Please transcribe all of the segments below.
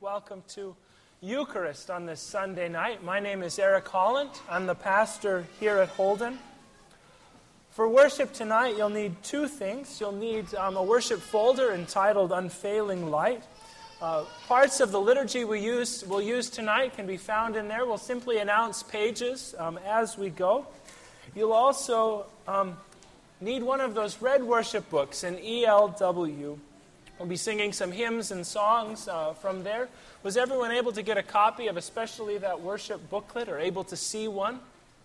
Welcome to Eucharist on this Sunday night. My name is Eric Holland. I'm the pastor here at Holden. For worship tonight, you'll need two things. You'll need a worship folder entitled Unfailing Light. Parts of the liturgy we'll use tonight can be found in there. We'll simply announce pages as we go. You'll also need one of those red worship books, an ELW. We'll be singing some hymns and songs from there. Was everyone able to get a copy of especially that worship booklet or able to see one?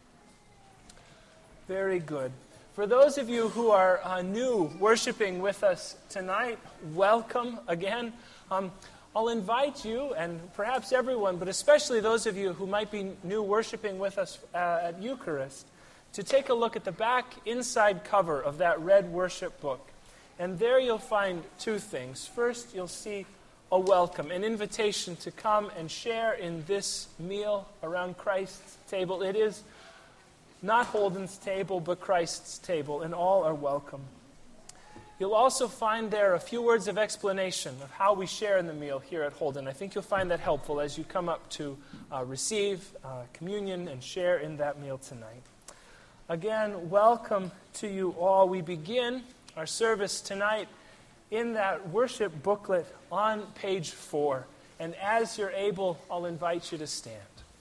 Very good. For those of you who are new worshiping with us tonight, welcome again. I'll invite you, and perhaps everyone, but especially those of you who might be new worshiping with us at Eucharist, to take a look at the back inside cover of that red worship book. And there you'll find two things. First, you'll see a welcome, an invitation to come and share in this meal around Christ's table. It is not Holden's table, but Christ's table, and all are welcome. You'll also find there a few words of explanation of how we share in the meal here at Holden. I think you'll find that helpful as you come up to receive communion and share in that meal tonight. Again, welcome to you all. We begin our service tonight in that worship booklet on page 4. And as you're able, I'll invite you to stand.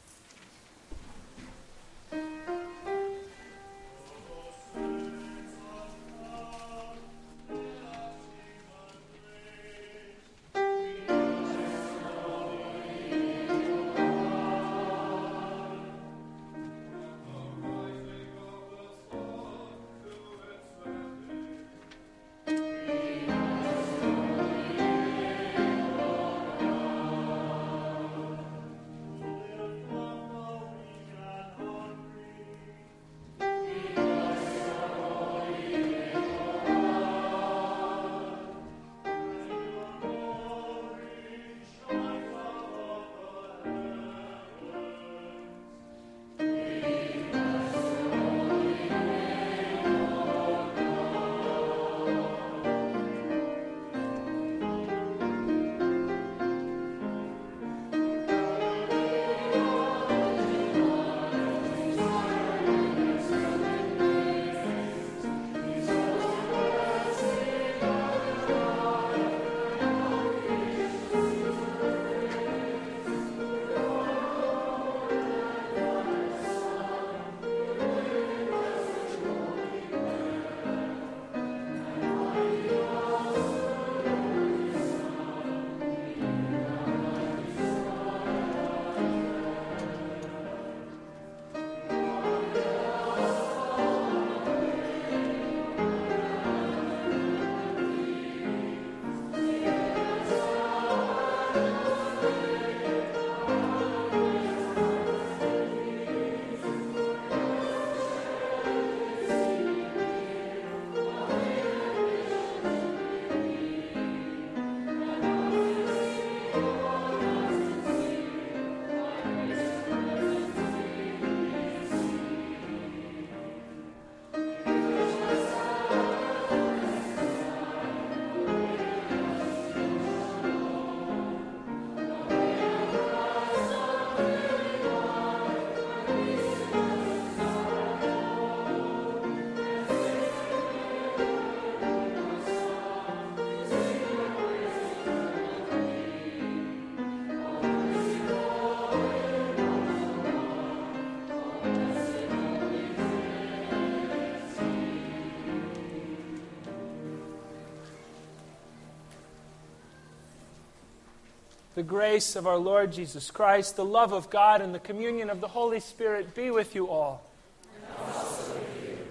The grace of our Lord Jesus Christ, the love of God, and the communion of the Holy Spirit be with you all. And also with you.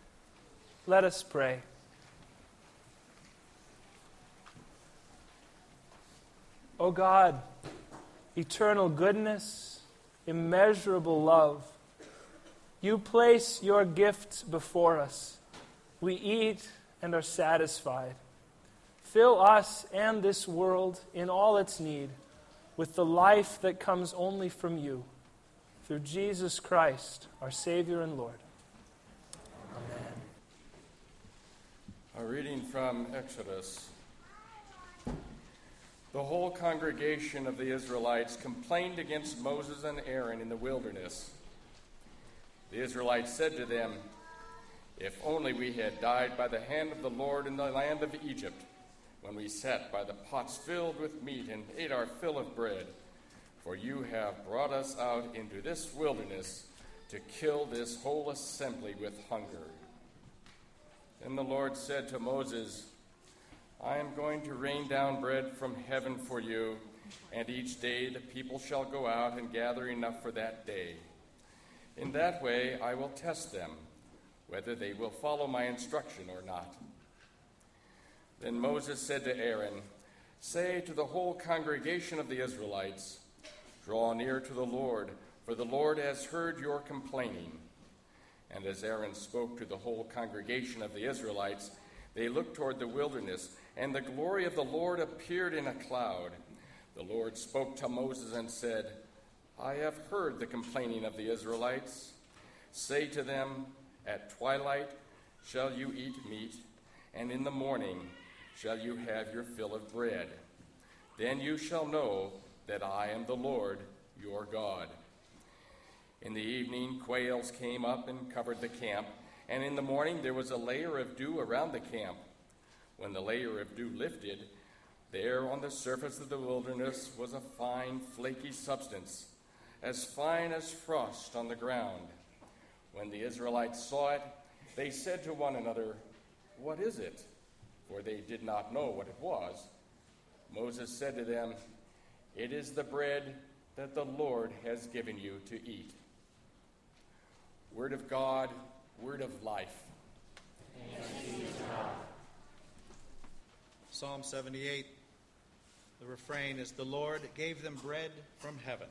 Let us pray. O God, eternal goodness, immeasurable love, you place your gifts before us. We eat and are satisfied. Fill us and this world in all its need with the life that comes only from you. Through Jesus Christ, our Savior and Lord. Amen. A reading from Exodus. The whole congregation of the Israelites complained against Moses and Aaron in the wilderness. The Israelites said to them, "If only we had died by the hand of the Lord in the land of Egypt, when we sat by the pots filled with meat and ate our fill of bread. For you have brought us out into this wilderness to kill this whole assembly with hunger." Then the Lord said to Moses, "I am going to rain down bread from heaven for you, and each day the people shall go out and gather enough for that day. In that way I will test them, whether they will follow my instruction or not." Then Moses said to Aaron, "Say to the whole congregation of the Israelites, 'Draw near to the Lord, for the Lord has heard your complaining.'" And as Aaron spoke to the whole congregation of the Israelites, they looked toward the wilderness, and the glory of the Lord appeared in a cloud. The Lord spoke to Moses and said, "I have heard the complaining of the Israelites. Say to them, 'At twilight shall you eat meat, and in the morning shall you have your fill of bread. Then you shall know that I am the Lord your God.'" In the evening, quails came up and covered the camp, and in the morning there was a layer of dew around the camp. When the layer of dew lifted, there on the surface of the wilderness was a fine, flaky substance, as fine as frost on the ground. When the Israelites saw it, they said to one another, "What is it?" For they did not know what it was. Moses said to them, "It is the bread that the Lord has given you to eat." Word of God, word of life. Thanks be to God. Psalm 78. The refrain is, "The Lord gave them bread from heaven."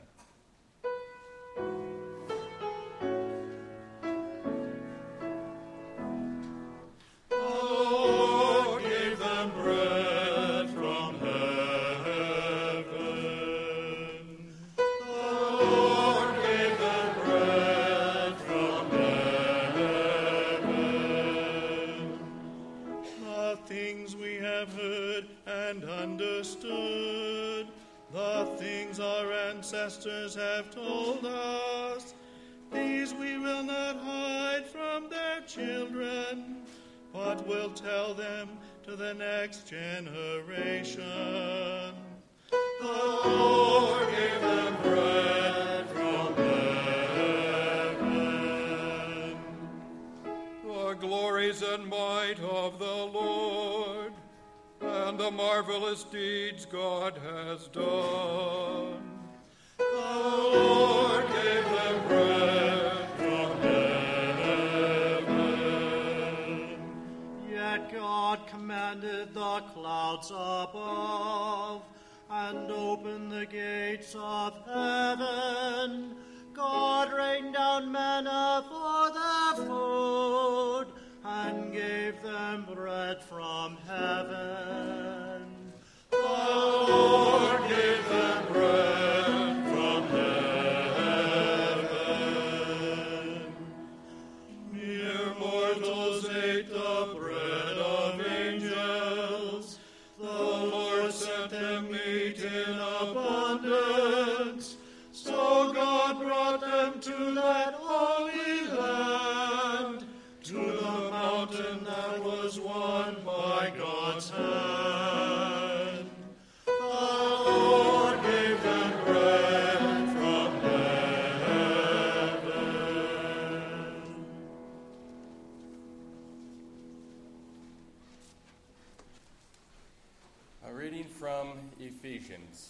Ancestors have told us, these we will not hide from their children, but will tell them to the next generation. The Lord gave them bread from heaven. The glories and might of the Lord, and the marvelous deeds God has done. The Lord gave them bread from heaven. Yet God commanded the clouds above, and opened the gates of heaven. God rained down manna for their food, and gave them bread from heaven. The Lord gave them bread from heaven. Mere mortals ate the bread of angels. The Lord sent them meat in abundance. So God brought them to that holy land, to the mountain that was won by God's hand. The Lord gave them bread from heaven. A reading from Ephesians.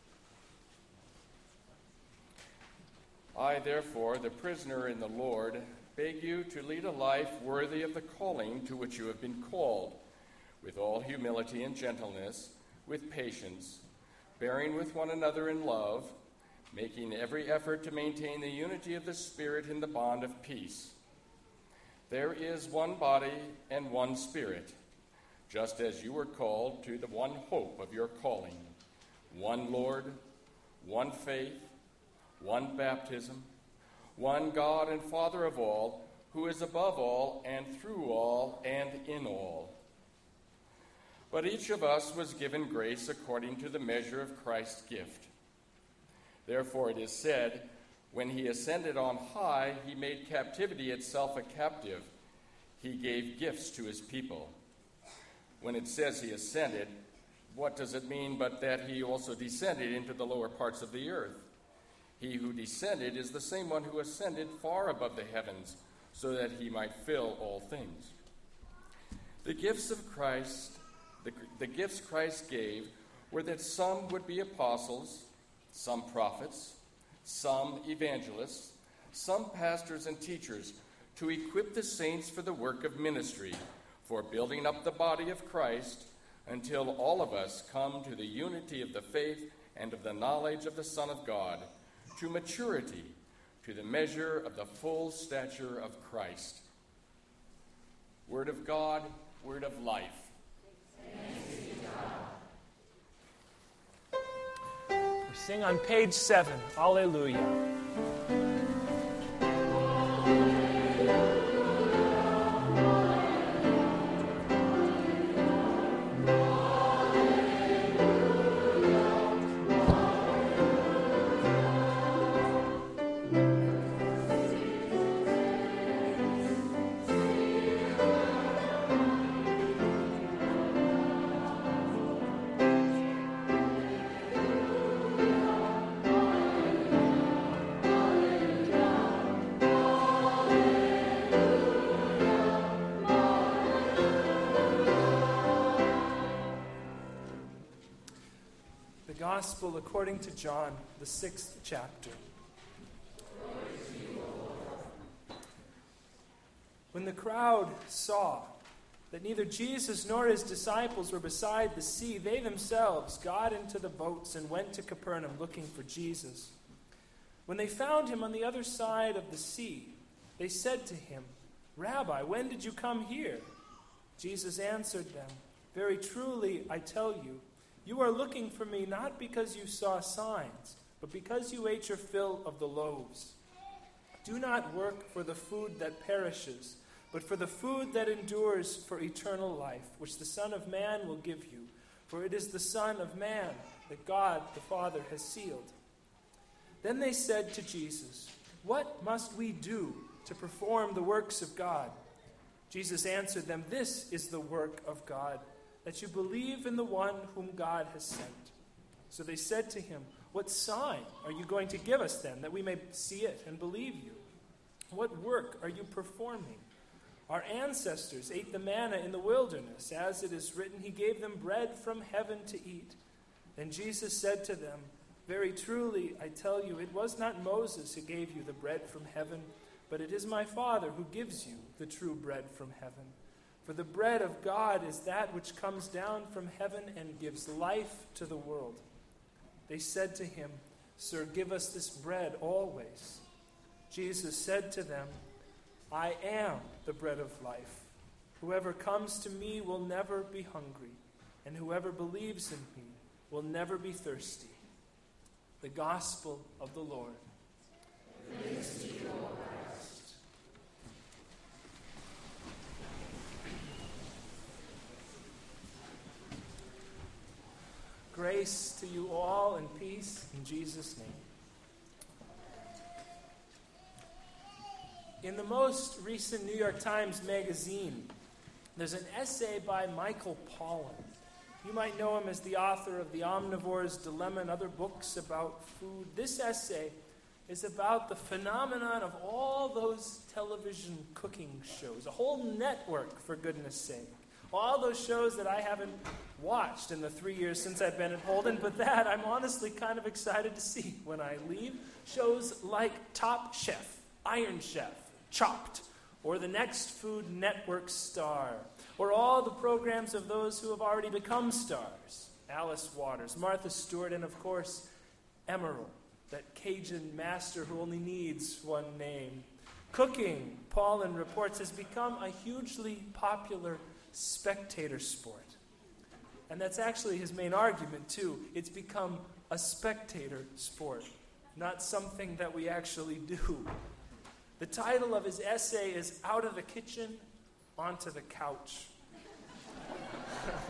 I, therefore, the prisoner in the Lord, beg you to lead a life worthy of the calling to which you have been called, with all humility and gentleness, with patience, bearing with one another in love, making every effort to maintain the unity of the Spirit in the bond of peace. There is one body and one Spirit, just as you were called to the one hope of your calling, one Lord, one faith, one baptism, one God and Father of all, who is above all and through all and in all. But each of us was given grace according to the measure of Christ's gift. Therefore it is said, when he ascended on high, he made captivity itself a captive. He gave gifts to his people. When it says he ascended, what does it mean but that he also descended into the lower parts of the earth? He who descended is the same one who ascended far above the heavens, so that he might fill all things. The gifts of Christ, the gifts Christ gave were that some would be apostles, some prophets, some evangelists, some pastors and teachers, to equip the saints for the work of ministry, for building up the body of Christ, until all of us come to the unity of the faith and of the knowledge of the Son of God, to maturity, to the measure of the full stature of Christ. Word of God, word of life. Thanks be to God. We sing on page 7, Alleluia. Gospel according to John, the 6th chapter. When the crowd saw that neither Jesus nor his disciples were beside the sea, they themselves got into the boats and went to Capernaum looking for Jesus. When they found him on the other side of the sea, they said to him, "Rabbi, when did you come here?" Jesus answered them, "Very truly, I tell you, you are looking for me not because you saw signs, but because you ate your fill of the loaves. Do not work for the food that perishes, but for the food that endures for eternal life, which the Son of Man will give you. For it is the Son of Man that God the Father has sealed." Then they said to Jesus, "What must we do to perform the works of God?" Jesus answered them, "This is the work of God, that you believe in the one whom God has sent." So they said to him, "What sign are you going to give us then, that we may see it and believe you? What work are you performing? Our ancestors ate the manna in the wilderness. As it is written, he gave them bread from heaven to eat." Then Jesus said to them, "Very truly, I tell you, it was not Moses who gave you the bread from heaven, but it is my Father who gives you the true bread from heaven. For the bread of God is that which comes down from heaven and gives life to the world." They said to him, "Sir, give us this bread always." Jesus said to them, "I am the bread of life. Whoever comes to me will never be hungry, and whoever believes in me will never be thirsty." The Gospel of the Lord. Praise to you, O Christ. Grace to you all and peace in Jesus' name. In the most recent New York Times magazine, there's an essay by Michael Pollan. You might know him as the author of The Omnivore's Dilemma and other books about food. This essay is about the phenomenon of all those television cooking shows, a whole network, for goodness sake. All those shows that I haven't watched in the 3 years since I've been at Holden, but that I'm honestly kind of excited to see when I leave. Shows like Top Chef, Iron Chef, Chopped, or the next Food Network star, or all the programs of those who have already become stars. Alice Waters, Martha Stewart, and of course, Emeril, that Cajun master who only needs one name. Cooking, Pollan reports, has become a hugely popular spectator sport. And that's actually his main argument, too. It's become a spectator sport, not something that we actually do. The title of his essay is "Out of the Kitchen, Onto the Couch."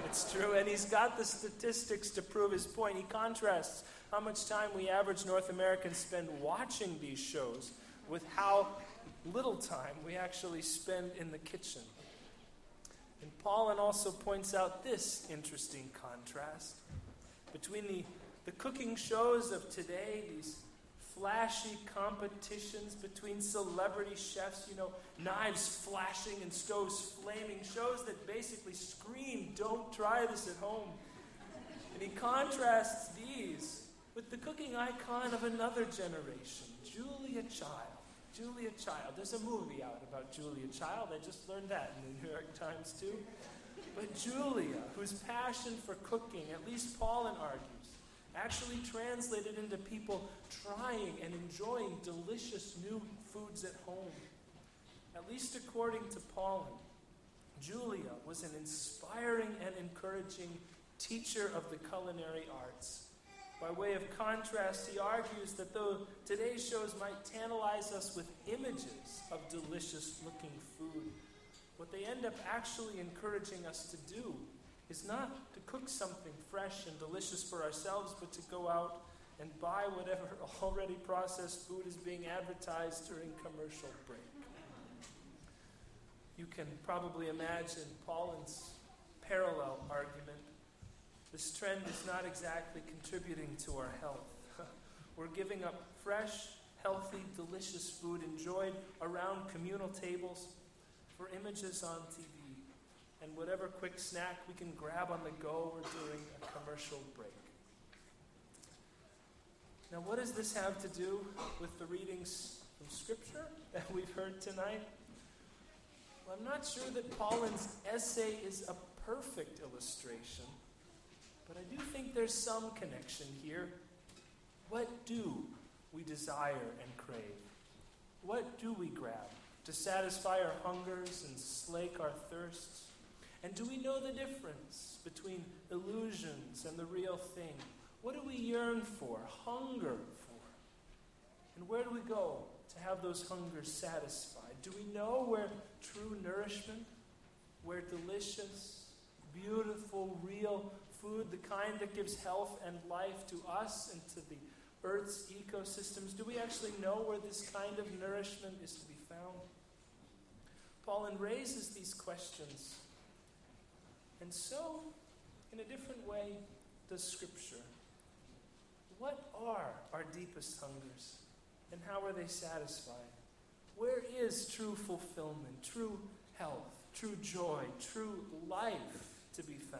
It's true, and he's got the statistics to prove his point. He contrasts how much time we average North Americans spend watching these shows with how little time we actually spend in the kitchen. And Paulin also points out this interesting contrast between the cooking shows of today, these flashy competitions between celebrity chefs, knives flashing and stoves flaming, shows that basically scream, "Don't try this at home." And he contrasts these with the cooking icon of another generation, Julia Child. Julia Child. There's a movie out about Julia Child. I just learned that in the New York Times too. But Julia, whose passion for cooking, at least Paulin argues, actually translated into people trying and enjoying delicious new foods at home. At least according to Paulin, Julia was an inspiring and encouraging teacher of the culinary arts. By way of contrast, he argues that though today's shows might tantalize us with images of delicious-looking food, what they end up actually encouraging us to do is not to cook something fresh and delicious for ourselves, but to go out and buy whatever already processed food is being advertised during commercial break. You can probably imagine Paulin's parallel argument. This trend is not exactly contributing to our health. We're giving up fresh, healthy, delicious food enjoyed around communal tables for images on TV and whatever quick snack we can grab on the go or during a commercial break. Now, what does this have to do with the readings from Scripture that we've heard tonight? Well, I'm not sure that Paulin's essay is a perfect illustration, but I do think there's some connection here. What do we desire and crave? What do we grab to satisfy our hungers and slake our thirsts? And do we know the difference between illusions and the real thing? What do we yearn for, hunger for? And where do we go to have those hungers satisfied? Do we know where true nourishment, where delicious, beautiful, real food, the kind that gives health and life to us and to the Earth's ecosystems, do we actually know where this kind of nourishment is to be found? Paulin raises these questions. And so, in a different way, does Scripture. What are our deepest hungers? And how are they satisfied? Where is true fulfillment, true health, true joy, true life to be found?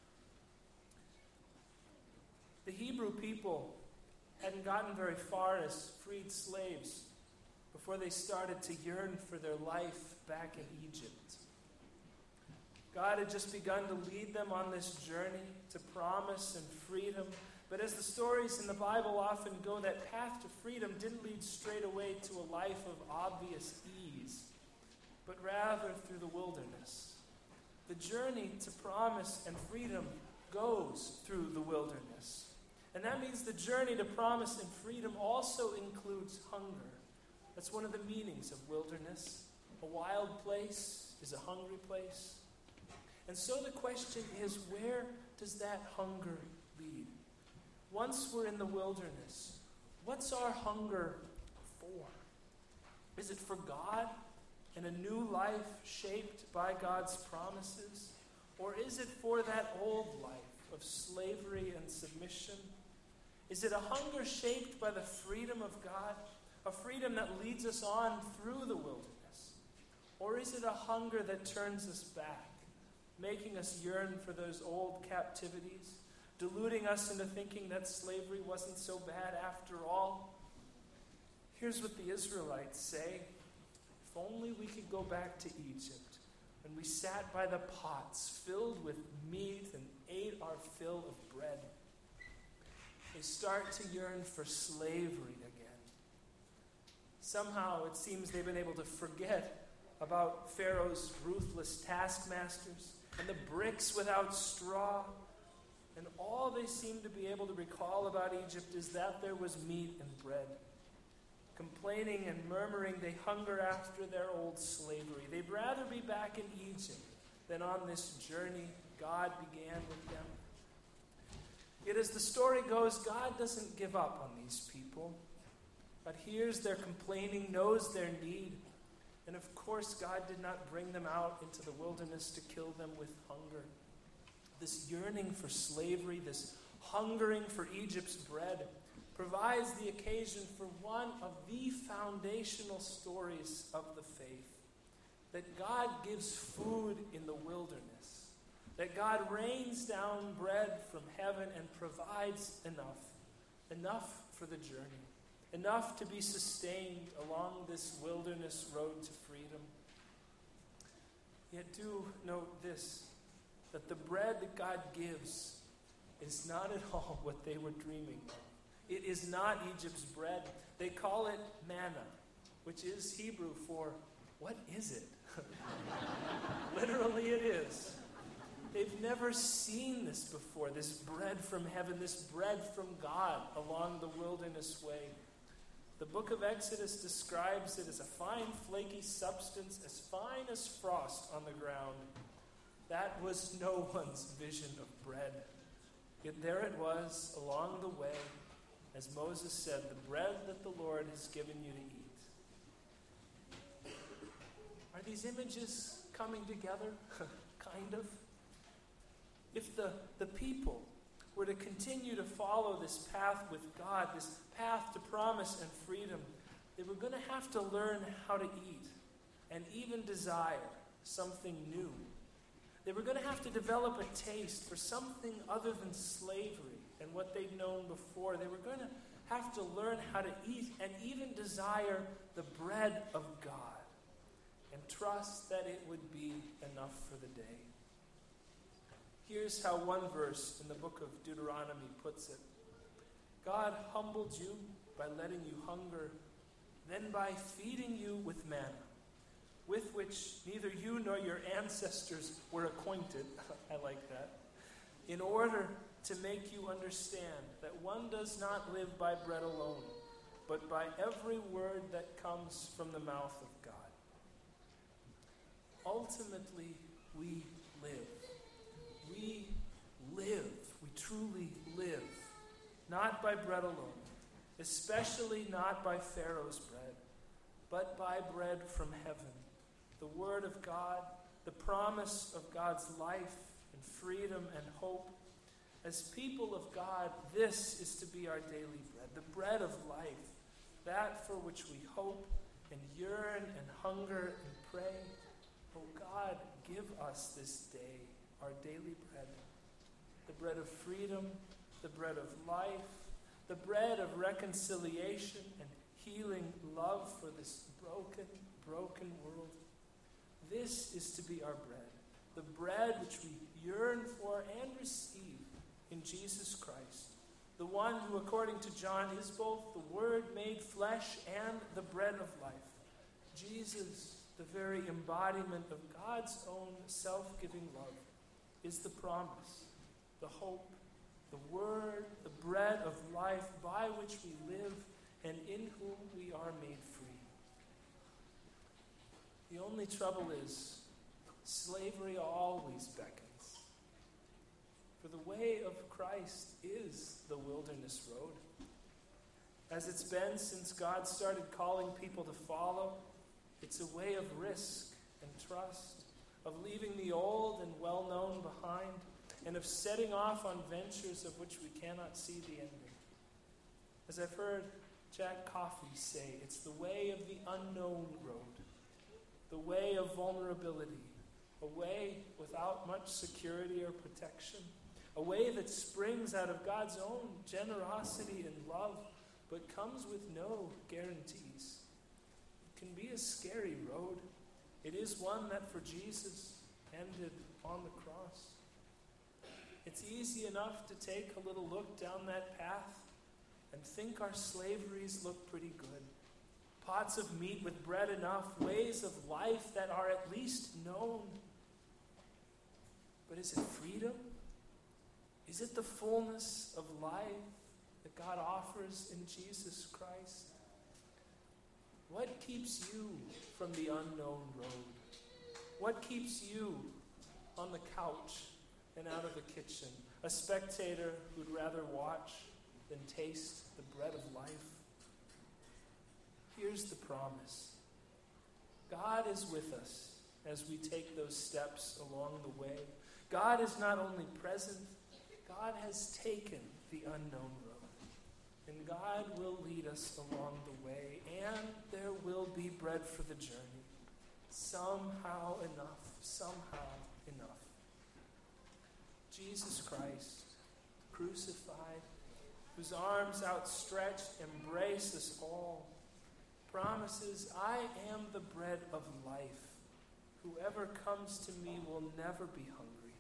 The Hebrew people hadn't gotten very far as freed slaves before they started to yearn for their life back in Egypt. God had just begun to lead them on this journey to promise and freedom. But as the stories in the Bible often go, that path to freedom didn't lead straight away to a life of obvious ease, but rather through the wilderness. The journey to promise and freedom goes through the wilderness. And that means the journey to promise and freedom also includes hunger. That's one of the meanings of wilderness. A wild place is a hungry place. And so the question is, where does that hunger lead? Once we're in the wilderness, what's our hunger for? Is it for God and a new life shaped by God's promises? Or is it for that old life of slavery and submission? Is it a hunger shaped by the freedom of God, a freedom that leads us on through the wilderness? Or is it a hunger that turns us back, making us yearn for those old captivities, deluding us into thinking that slavery wasn't so bad after all? Here's what the Israelites say: if only we could go back to Egypt, when we sat by the pots filled with meat and ate our fill of bread. They start to yearn for slavery again. Somehow it seems they've been able to forget about Pharaoh's ruthless taskmasters and the bricks without straw. And all they seem to be able to recall about Egypt is that there was meat and bread. Complaining and murmuring, they hunger after their old slavery. They'd rather be back in Egypt than on this journey God began with them. Yet as the story goes, God doesn't give up on these people. God hears their complaining, knows their need. And of course, God did not bring them out into the wilderness to kill them with hunger. This yearning for slavery, this hungering for Egypt's bread, provides the occasion for one of the foundational stories of the faith. That God gives food in the wilderness. That God rains down bread from heaven and provides enough for the journey. Enough to be sustained along this wilderness road to freedom. Yet do note this, that the bread that God gives is not at all what they were dreaming of. It is not Egypt's bread. They call it manna, which is Hebrew for, what is it? Literally it is. They've never seen this before, this bread from heaven, this bread from God along the wilderness way. The book of Exodus describes it as a fine, flaky substance, as fine as frost on the ground. That was no one's vision of bread. Yet there it was along the way, as Moses said, the bread that the Lord has given you to eat. Are these images coming together? Kind of. If the people were to continue to follow this path with God, this path to promise and freedom, they were going to have to learn how to eat and even desire something new. They were going to have to develop a taste for something other than slavery and what they'd known before. They were going to have to learn how to eat and even desire the bread of God and trust that it would be enough for the day. Here's how one verse in the book of Deuteronomy puts it. God humbled you by letting you hunger, then by feeding you with manna, with which neither you nor your ancestors were acquainted. I like that. In order to make you understand that one does not live by bread alone, but by every word that comes from the mouth of God. Ultimately, we live. We live. We truly live. Not by bread alone, especially not by Pharaoh's bread, but by bread from heaven. The Word of God, the promise of God's life and freedom and hope. As people of God, this is to be our daily bread, the bread of life, that for which we hope and yearn and hunger and pray. Oh God, give us this day our daily bread, the bread of freedom, the bread of life, the bread of reconciliation and healing love for this broken world. This is to be our bread, the bread which we yearn for and receive in Jesus Christ, the one who, according to John, is both the Word made flesh and the bread of life. Jesus, the very embodiment of God's own self-giving love, is the promise, the hope, the Word, the bread of life by which we live and in whom we are made free. The only trouble is, slavery always beckons. For the way of Christ is the wilderness road. As it's been since God started calling people to follow, it's a way of risk and trust, of leaving the old and well-known behind, and of setting off on ventures of which we cannot see the ending. As I've heard Jack Coffey say, it's the way of the unknown road, the way of vulnerability, a way without much security or protection, a way that springs out of God's own generosity and love, but comes with no guarantees. It can be a scary road. It is one that for Jesus ended on the cross. It's easy enough to take a little look down that path and think our slaveries look pretty good. Pots of meat with bread enough, ways of life that are at least known. But is it freedom? Is it the fullness of life that God offers in Jesus Christ? What keeps you from the unknown road? What keeps you on the couch, and out of the kitchen, a spectator who'd rather watch than taste the bread of life. Here's the promise. God is with us as we take those steps along the way. God is not only present, God has taken the unknown road. And God will lead us along the way, and there will be bread for the journey. Somehow enough. Jesus Christ, crucified, whose arms outstretched embrace us all, promises, I am the bread of life. Whoever comes to me will never be hungry.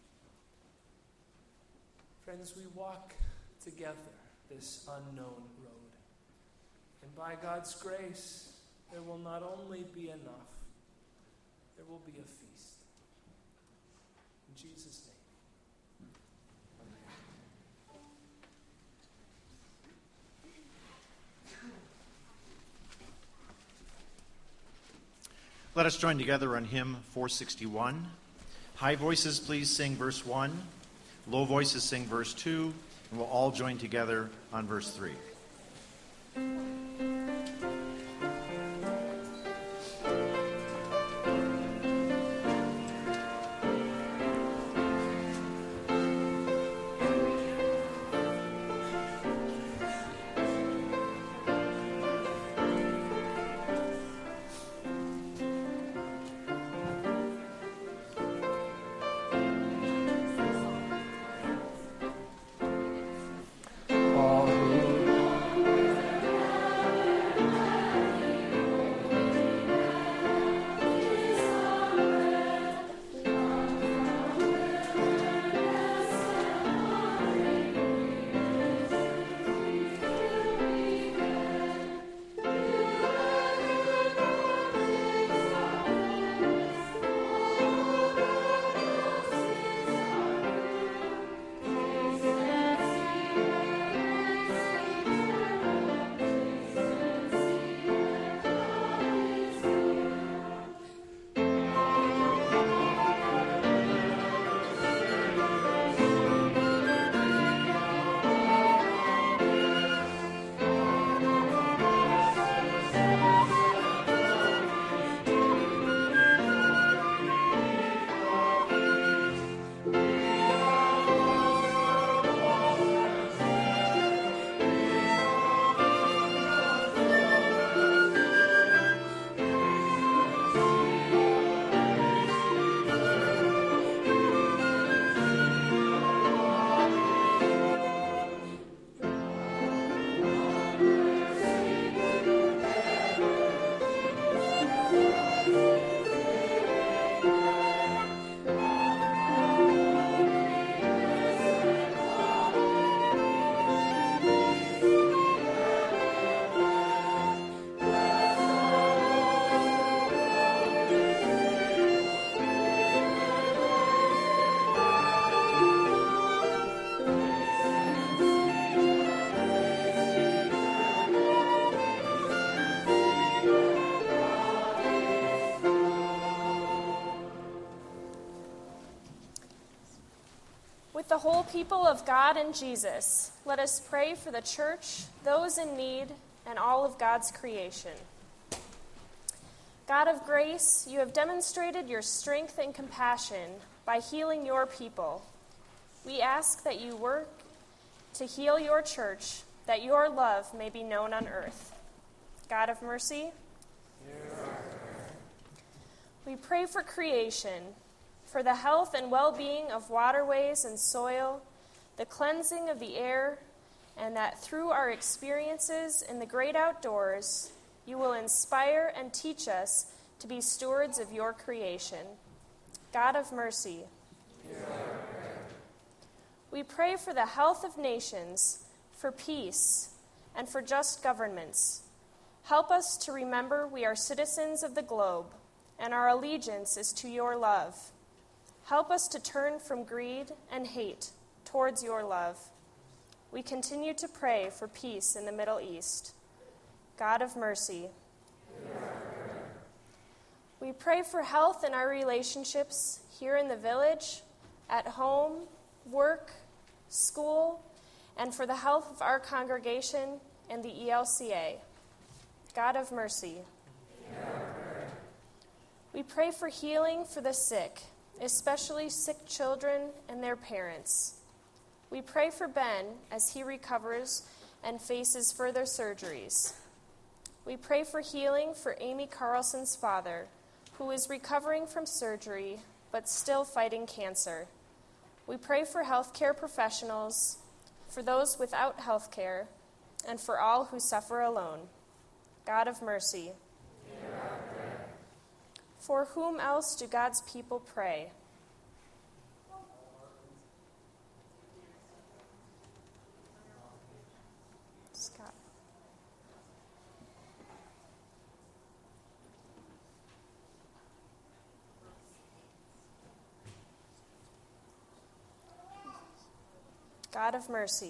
Friends, we walk together this unknown road. And by God's grace, there will not only be enough, there will be a feast. In Jesus' name. Let us join together on hymn 461. High voices, please sing verse 1. Low voices sing verse 2. And we'll all join together on verse 3. With the whole people of God and Jesus, let us pray for the church, those in need, and all of God's creation. God of grace, you have demonstrated your strength and compassion by healing your people. We ask that you work to heal your church, that your love may be known on earth. God of mercy, we pray for creation, for the health and well-being of waterways and soil, the cleansing of the air, and that through our experiences in the great outdoors, you will inspire and teach us to be stewards of your creation. God of mercy, we pray for the health of nations, for peace, and for just governments. Help us to remember we are citizens of the globe, and our allegiance is to your love. Help us to turn from greed and hate towards your love. We continue to pray for peace in the Middle East. God of mercy, we pray for health in our relationships here in the village, at home, work, school, and for the health of our congregation and the ELCA. God of mercy. We pray for healing for the sick, especially sick children and their parents. We pray for Ben as he recovers and faces further surgeries. We pray for healing for Amy Carlson's father, who is recovering from surgery but still fighting cancer. We pray for healthcare professionals, for those without health care, and for all who suffer alone. God of mercy. For whom else do God's people pray? Scott. God of mercy.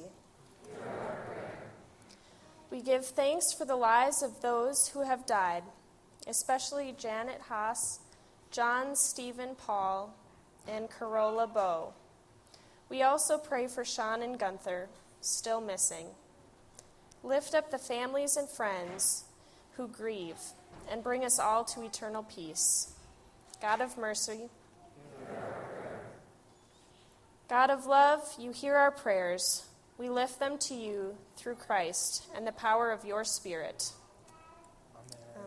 We give thanks for the lives of those who have died, especially Janet Haas, John Stephen Paul, and Carola Bowe. We also pray for Sean and Gunther, still missing. Lift up the families and friends who grieve, and bring us all to eternal peace. God of mercy. God of love, you hear our prayers. We lift them to you through Christ and the power of your Spirit. Amen.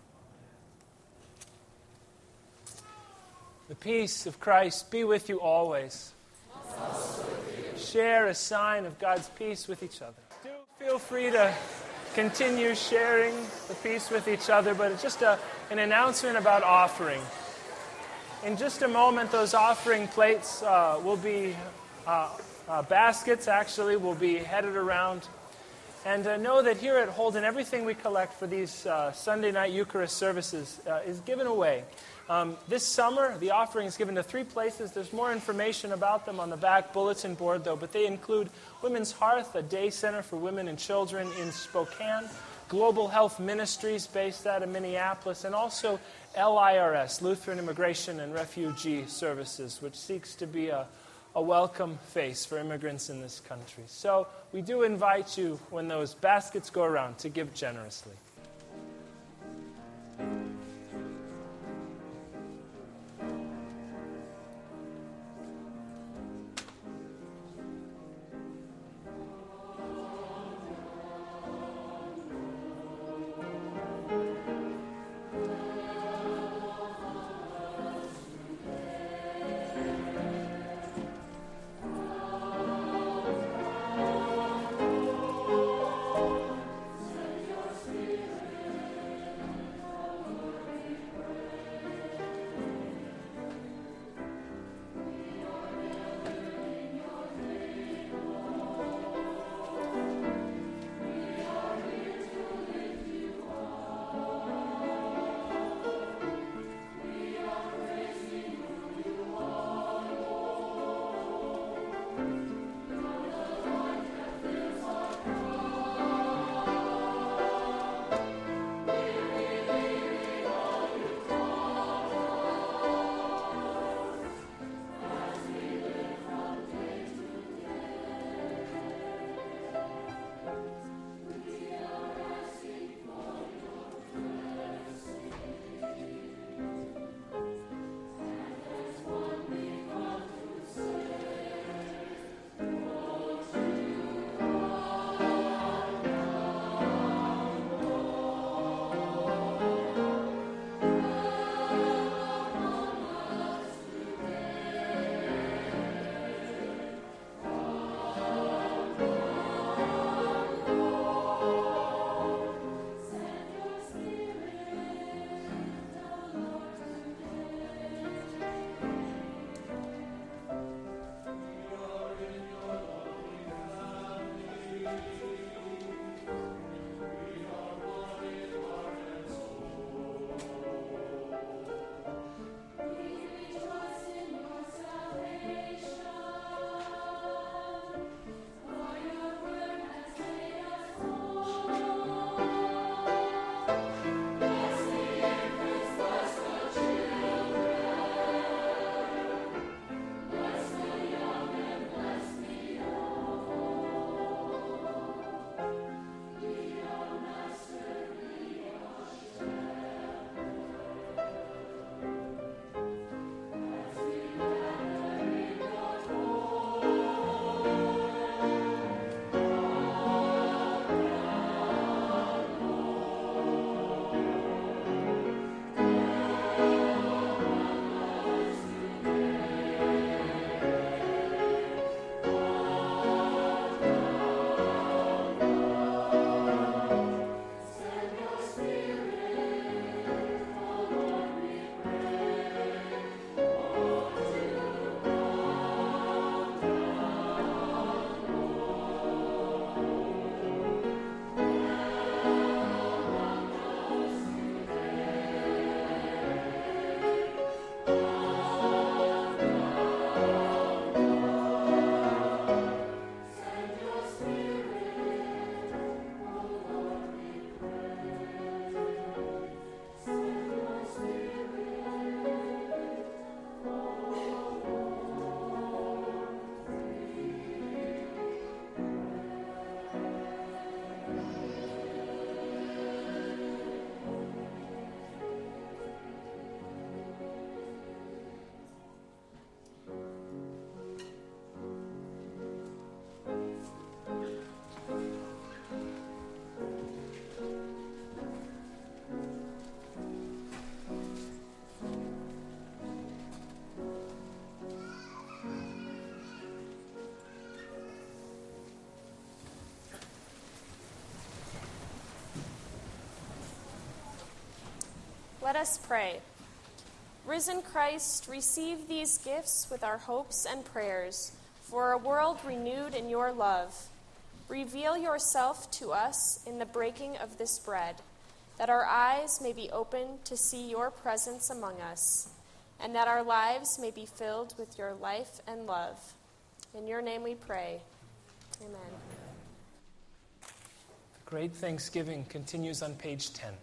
The peace of Christ be with you always. Share a sign of God's peace with each other. Do feel free to continue sharing the peace with each other, but it's just an announcement about offering. In just a moment, those offering plates will be, baskets actually, will be headed around. And know that here at Holden, everything we collect for these Sunday night Eucharist services is given away. This summer, the offering is given to 3 places. There's more information about them on the back bulletin board, though, but they include Women's Hearth, a day center for women and children in Spokane, Global Health Ministries based out of Minneapolis, and also LIRS, Lutheran Immigration and Refugee Services, which seeks to be a welcome face for immigrants in this country. So we do invite you, when those baskets go around, to give generously. Spirit. Let us pray. Risen Christ, receive these gifts with our hopes and prayers for a world renewed in your love. Reveal yourself to us in the breaking of this bread, that our eyes may be opened to see your presence among us, and that our lives may be filled with your life and love. In your name we pray. Amen. Great Thanksgiving continues on page 10.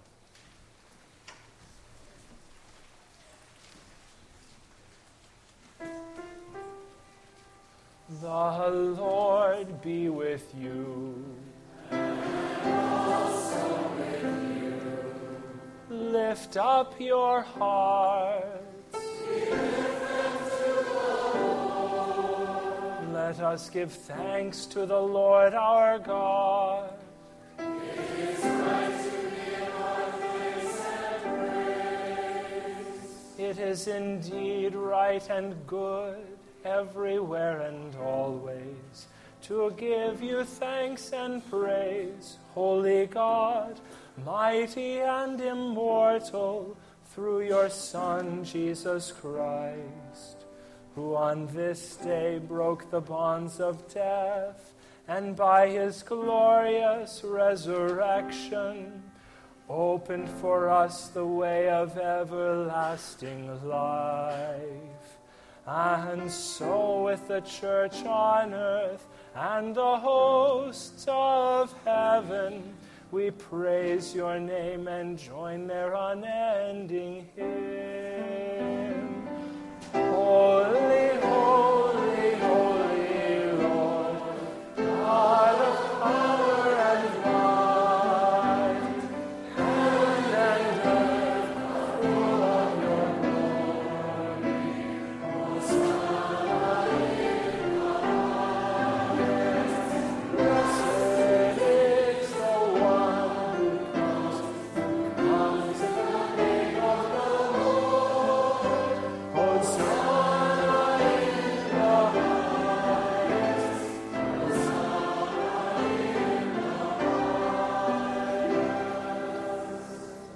The Lord be with you. And also with you. Lift up your hearts. We lift them to the Lord. Let us give thanks to the Lord our God. It is right to give our thanks and praise. It is indeed right and good, everywhere and always, to give you thanks and praise, holy God, mighty and immortal, through your Son, Jesus Christ, who on this day broke the bonds of death, and by his glorious resurrection opened for us the way of everlasting life. And so with the church on earth and the hosts of heaven, we praise your name and join their unending hymn. Holy, holy, holy Lord, God of power and might, heaven and earth are full of your glory. Blessed is the one who comes in the name of the Lord. Hosanna in the highest. Hosanna in the highest.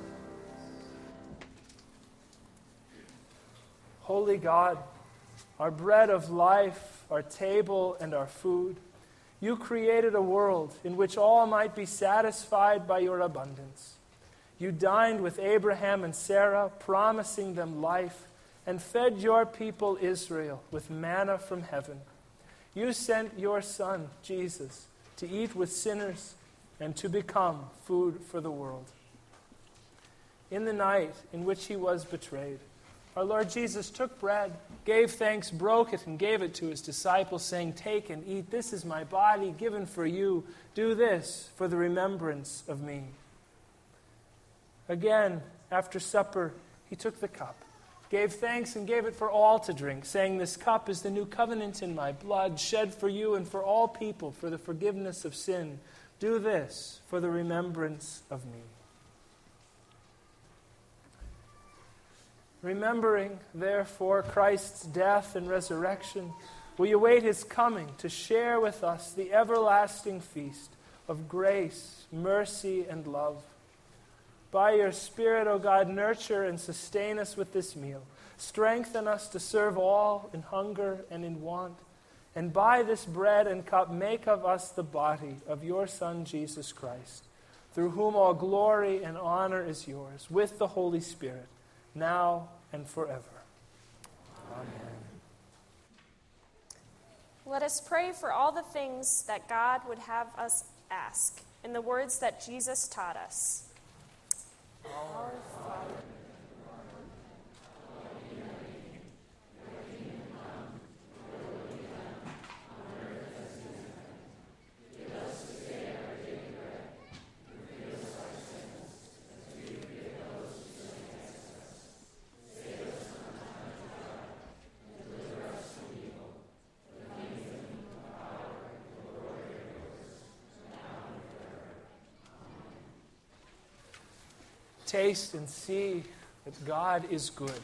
Holy God, our bread of life, our table, and our food, you created a world in which all might be satisfied by your abundance. You dined with Abraham and Sarah, promising them life, and fed your people Israel with manna from heaven. You sent your Son, Jesus, to eat with sinners and to become food for the world. In the night in which he was betrayed, our Lord Jesus took bread, gave thanks, broke it, and gave it to his disciples, saying, "Take and eat. This is my body given for you. Do this for the remembrance of me." Again, after supper, he took the cup, gave thanks, and gave it for all to drink, saying, "This cup is the new covenant in my blood, shed for you and for all people for the forgiveness of sin. Do this for the remembrance of me." Remembering, therefore, Christ's death and resurrection, we await his coming to share with us the everlasting feast of grace, mercy, and love. By your Spirit, O God, nurture and sustain us with this meal. Strengthen us to serve all in hunger and in want. And by this bread and cup, make of us the body of your Son, Jesus Christ, through whom all glory and honor is yours, with the Holy Spirit, now and forever. Amen. Let us pray for all the things that God would have us ask, in the words that Jesus taught us. Our Father, taste and see that God is good.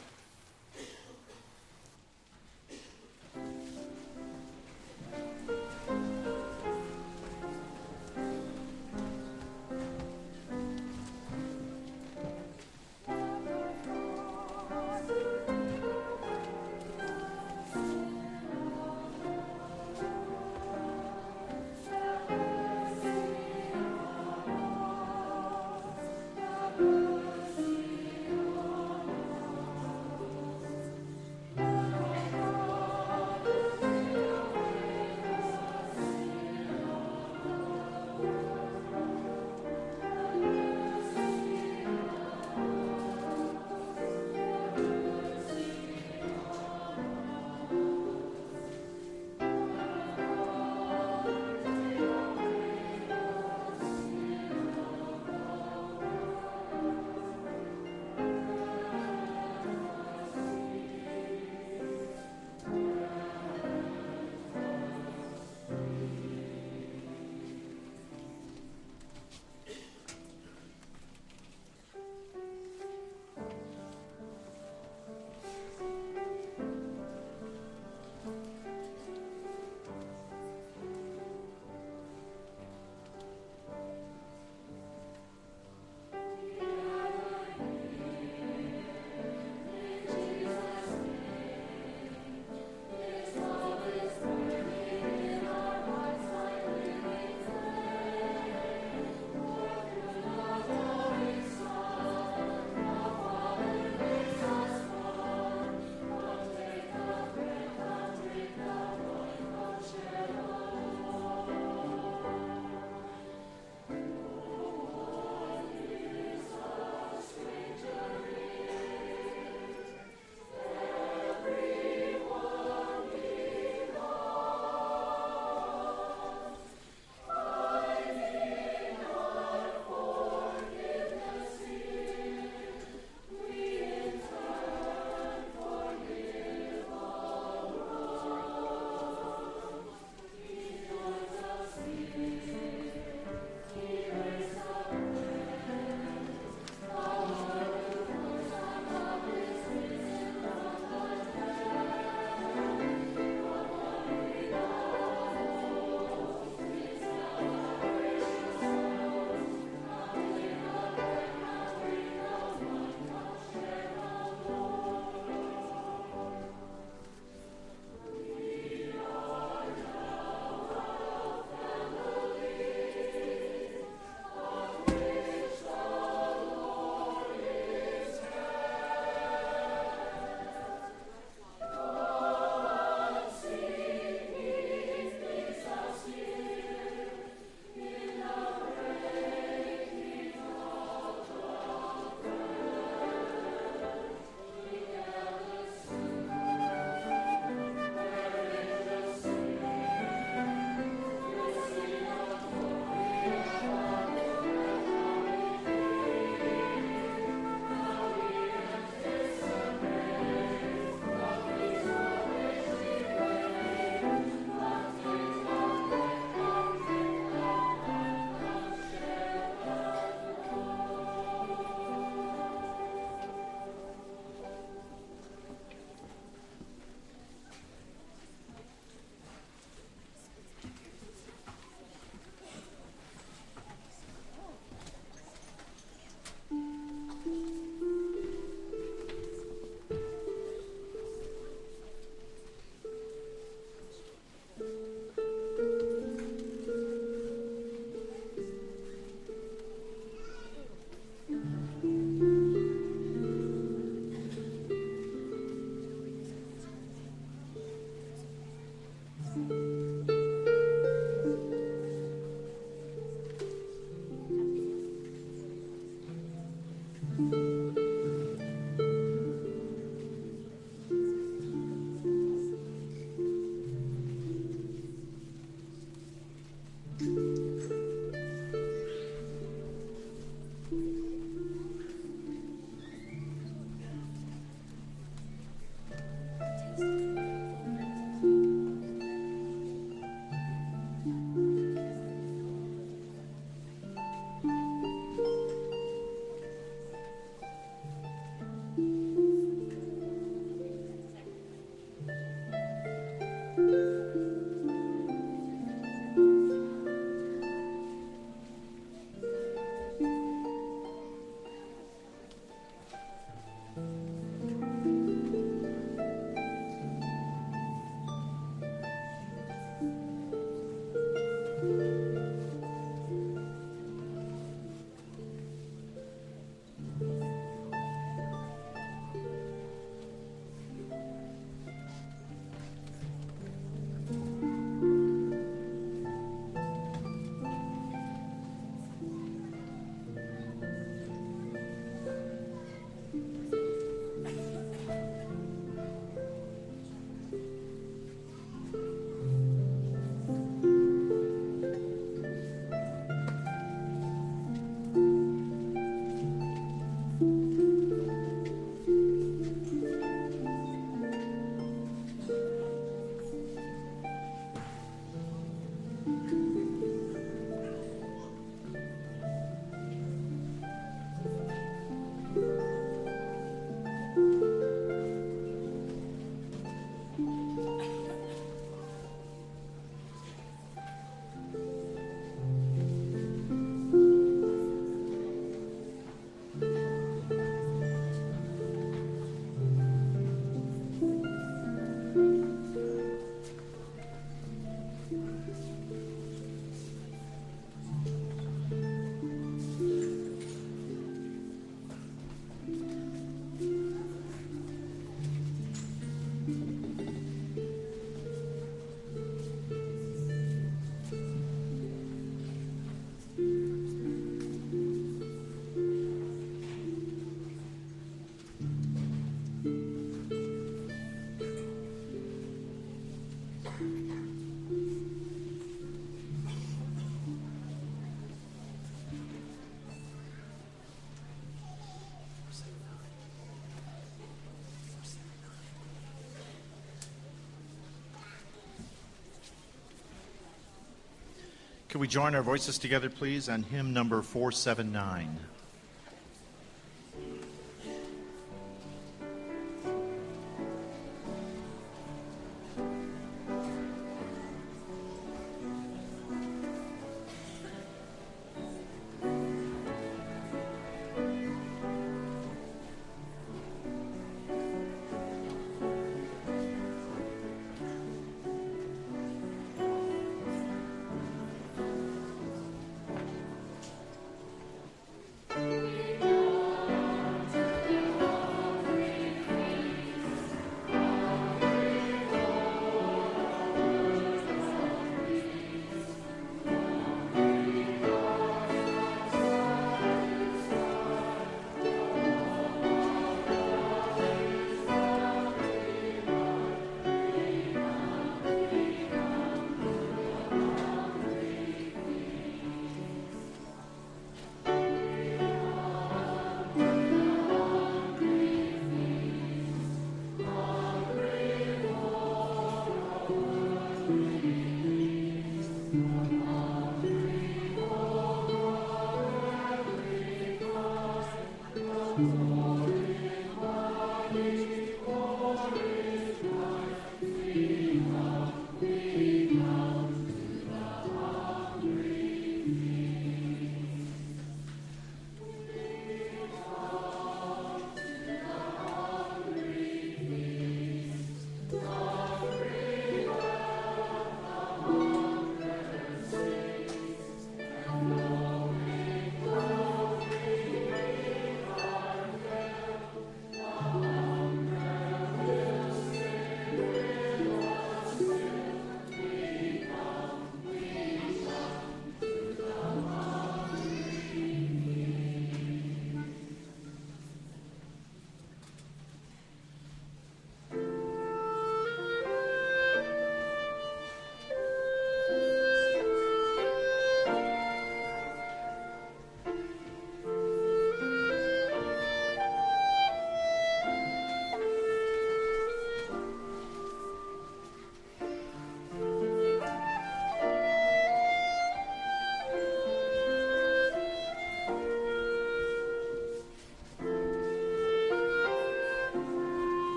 Could we join our voices together, please, on hymn number 479?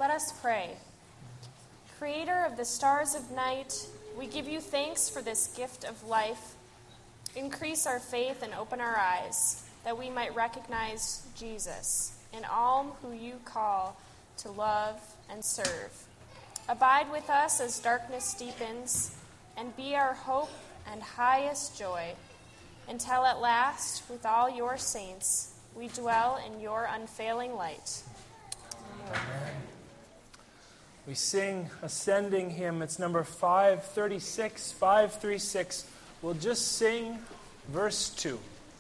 Let us pray. Creator of the stars of night, we give you thanks for this gift of life. Increase our faith and open our eyes, that we might recognize Jesus in all who you call to love and serve. Abide with us as darkness deepens, and be our hope and highest joy, until at last, with all your saints, we dwell in your unfailing light. Amen. We sing ascending hymn. It's number 536, 536. We'll just sing verse 2.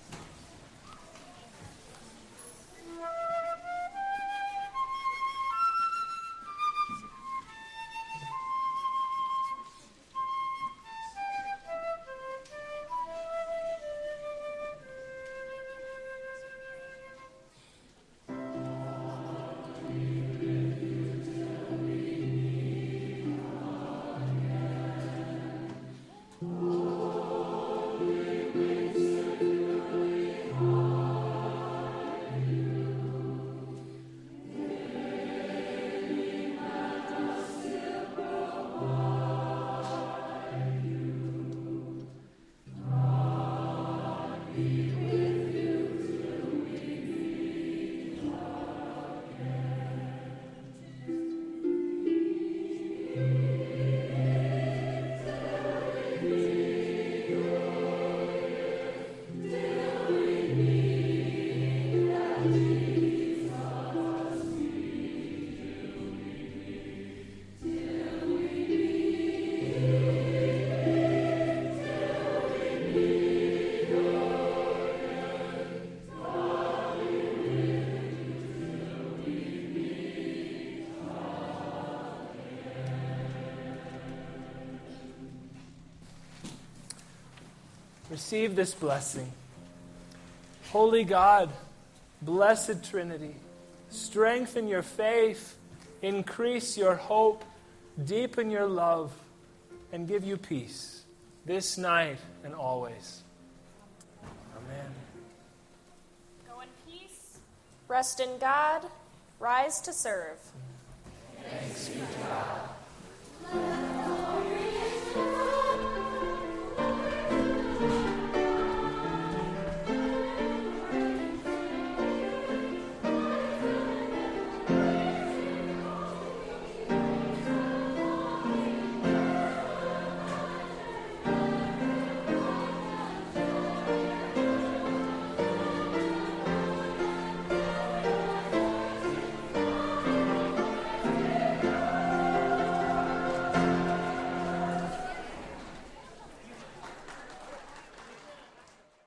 Receive this blessing. Holy God, blessed Trinity, strengthen your faith, increase your hope, deepen your love, and give you peace this night and always. Amen. Go in peace. Rest in God. Rise to serve. Thanks be to God.